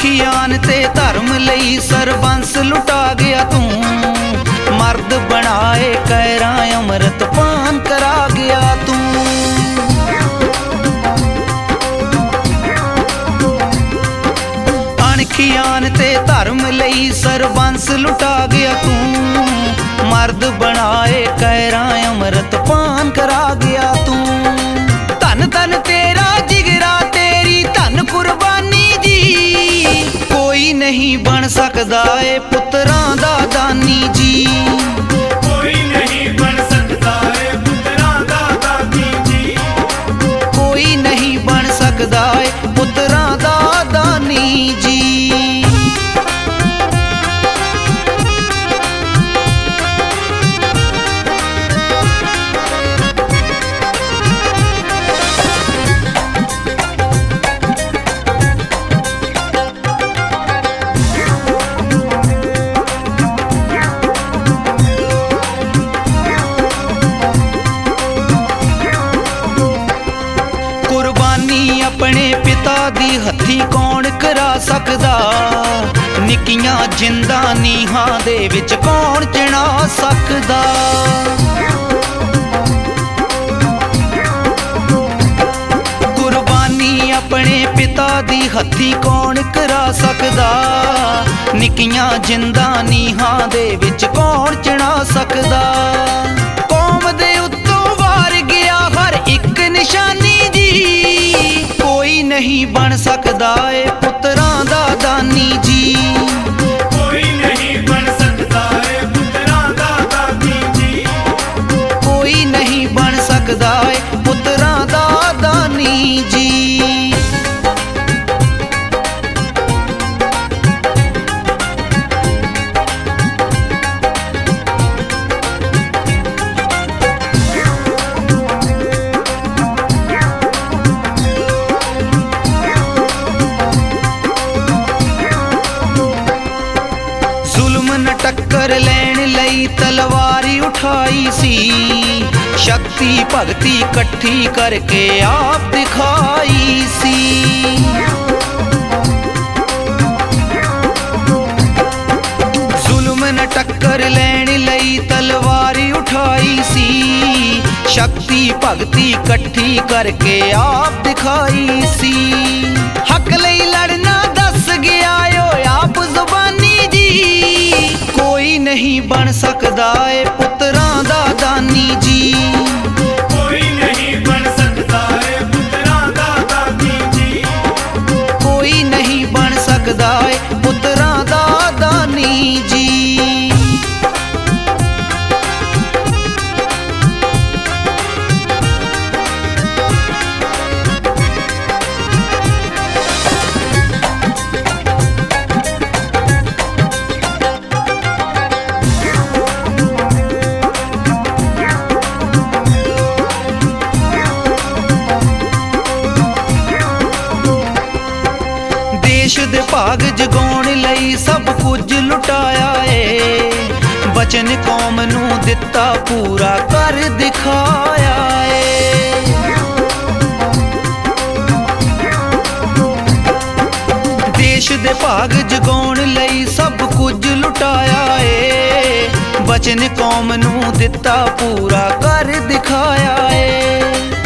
ਅਣਖੀਆਨ ਤੇ ਧਰਮ ਲਈ ਸਰਬੰਸ ਲੁਟਾ ਗਿਆ ਤੂੰ। ਮਰਦ ਬਣਾਏ ਕਹਿਰਾਂ ਅੰਮ੍ਰਿਤ ਪਾਨ ਕਰਾ ਗਿਆ ਤੂੰ। ਅਣਖੀਆਨ ਤੇ ਧਰਮ ਲਈ ਸਰਬੰਸ ਲੁਟਾ ਗਿਆ ਤੂੰ। ਮਰਦ ਬਣਾਏ ਕਹਿਰਾਂ ਅੰਮ੍ਰਿਤ ਪਾਨ ਕਰਾ ਗਿਆ ਤੂੰ। ਧੰਨ ਧੰਨ ਤੇਰਾ ਜਿਗਰਾ ਤੇਰੀ ਧੰਨ ਕੁਰਬਾਨੀ ਜੀ। ਕੋਈ ਨਹੀਂ ਬਣ ਸਕਦਾ ਏ ਪੁੱਤਰਾਂ ਦਾ ਦਾਨੀ ਜੀ। ਕੋਈ ਨਹੀਂ ਬਣ ਸਕਦਾ ਏ ਪੁੱਤਰਾਂ ਦਾ ਦਾਨੀ ਜੀ। ਕੋਈ ਨਹੀਂ ਬਣ ਸਕਦਾ ਏ ਪੁੱਤਰਾਂ ਦਾ ਦਾਨੀ ਜੀ। ਕੁਰਬਾਨੀ ਆਪਣੇ ਪਿਤਾ ਦੀ ਹੱਥੀਂ ਕੌਣ ਕਰਾ ਸਕਦਾ। ਨਿੱਕੀਆਂ ਜਿੰਦਾਂ ਨੀਹਾਂ ਦੇ ਵਿੱਚ ਕੌਣ ਚਿਣਾ ਸਕਦਾ। ਕੁਰਬਾਨੀ ਆਪਣੇ ਪਿਤਾ ਦੀ ਹੱਥੀਂ ਕੌਣ ਕਰਾ ਸਕਦਾ। ਨਿੱਕੀਆਂ ਜਿੰਦਾਂ ਨੀਹਾਂ ਦੇ ਵਿੱਚ ਕੌਣ ਚਿਣਾ ਸਕਦਾ। ਕੌਮ ਦੇ ਉੱਤੋਂ ਵਾਰ ਗਿਆ ਹਰ ਇੱਕ ਨਿਸ਼ਾਨੀ ਜੀ। ਕੋਈ ਨਹੀਂ ਬਣ ਸਕਦਾ ਏ ਪੁੱਤਰਾਂ ਦਾ ਦਾਨੀ ਜੀ। ਕੋਈ ਨਹੀਂ ਬਣ ਸਕਦਾ ਏ ਪੁੱਤਰਾਂ ਦਾ ਦਾਨੀ ਜੀ। ਕੋਈ ਨਹੀਂ ਬਣ ਸਕਦਾ ਏ ਪੁੱਤਰਾਂ ਦਾ ਦਾਨੀ ਜੀ। ਜ਼ੁਲਮ ਨ ਟੱਕਰ ਲੈਣ ਲਈ ਤਲਵਾਰੀ ਉਠਾਈ ਸੀ। ਸ਼ਕਤੀ ਭਗਤੀ ਇਕੱਠੀ ਕਰਕੇ ਆਪ ਦਿਖਾਈ ਸੀ। ਜ਼ੁਲਮ ਨ ਟੱਕਰ ਲੈਣ ਲਈ ਤਲਵਾਰੀ ਉਠਾਈ ਸੀ। ਸ਼ਕਤੀ ਭਗਤੀ ਇਕੱਠੀ ਕਰਕੇ ਆਪ ਦਿਖਾਈ ਸੀ। ਹੱਕ ਲਈ ਲੜਨਾ ਦੱਸ ਗਿਆ ਓ ਆਪ ਜ਼ੁਬਾਨੀ ਜੀ। ਕੋਈ ਨਹੀਂ ਬਣ ਸਕਦਾ ਏ ਪੁੱਤਰਾਂ ਦਾ ਦਾਨੀ ਜੀ। ਕੋਈ ਨਹੀਂ ਬਣ ਸਕਦਾ ਏ ਪੁੱਤਰਾਂ ਦਾ ਦਾਨੀ ਜੀ। ਕੋਈ ਨਹੀਂ ਬਣ ਸਕਦਾ ਏ ਪੁੱਤਰਾਂ ਦਾ ਦਾਨੀ ਜੀ। ਦੇਸ਼ ਦੇ ਭਾਗ ਜਗਾਉਣ ਲਈ ਸਭ ਕੁਝ ਲੁਟਾਇਆ ਏ। ਬਚਨ ਕੌਮ ਨੂੰ ਦਿੱਤਾ ਪੂਰਾ ਕਰ ਦਿਖਾਇਆ ਏ। ਦੇਸ਼ ਦੇ ਭਾਗ ਜਗਾਉਣ ਲਈ ਸਭ ਕੁਝ ਲੁਟਾਇਆ ਏ। ਬਚਨ ਕੌਮ ਨੂੰ ਦਿੱਤਾ ਪੂਰਾ ਕਰ ਦਿਖਾਇਆ ਏ।